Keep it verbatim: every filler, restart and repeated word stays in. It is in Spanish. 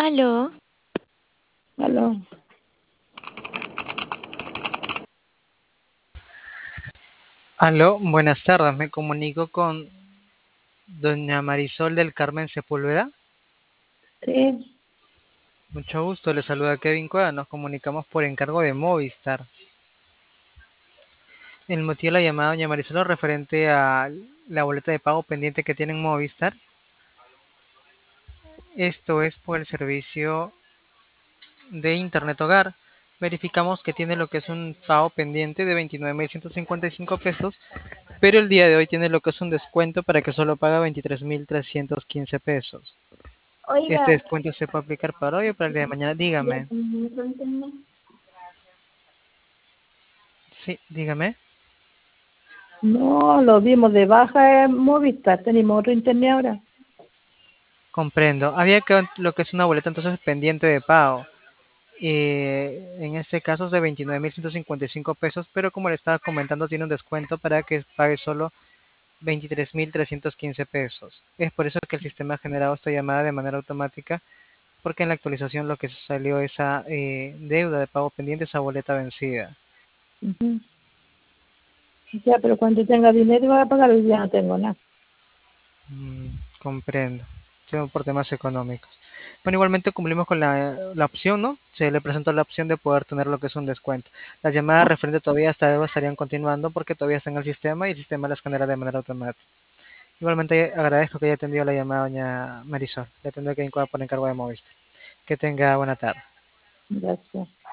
Aló, Aló. Aló, buenas tardes. Me comunico con doña Marisol del Carmen Sepúlveda. Sí, Mucho gusto, le saluda Kevin Cueva. Nos comunicamos por encargo de Movistar. El motivo de la llamada, doña Marisol, es referente a la boleta de pago pendiente que tiene en Movistar. Esto es por el servicio de Internet Hogar. Verificamos que tiene lo que es un pago pendiente de veintinueve mil ciento cincuenta y cinco pesos, pero el día de hoy tiene lo que es un descuento para que solo paga veintitrés mil trescientos quince pesos. Este oiga, descuento se puede aplicar para hoy o para el día de mañana. ya Dígame. tenemos otro internet. Sí, dígame. No, lo dimos de baja en Movistar, tenemos otro internet ahora. Comprendo. Había que lo que es una boleta entonces pendiente de pago. Eh, en este caso es de veintinueve mil ciento cincuenta y cinco pesos, pero como le estaba comentando, tiene un descuento para que pague solo veintitrés mil trescientos quince pesos. Es por eso que el sistema ha generado esta llamada de manera automática, porque en la actualización lo que salió esa eh, deuda de pago pendiente, esa boleta vencida. Ujú. Ya, pero cuando tenga dinero voy a pagar, hoy día no tengo nada. Mm, comprendo. Tengo por temas económicos. Bueno, igualmente cumplimos con la, la opción, ¿no? Se le presentó la opción de poder tener lo que es un descuento. Las llamadas referentes todavía hasta luego estarían continuando porque todavía está en el sistema y el sistema las genera de manera automática. Igualmente agradezco que haya atendido la llamada doña Marisol. Le tendré que incorporar por encargo de Movistar. Que tenga buena tarde. Gracias.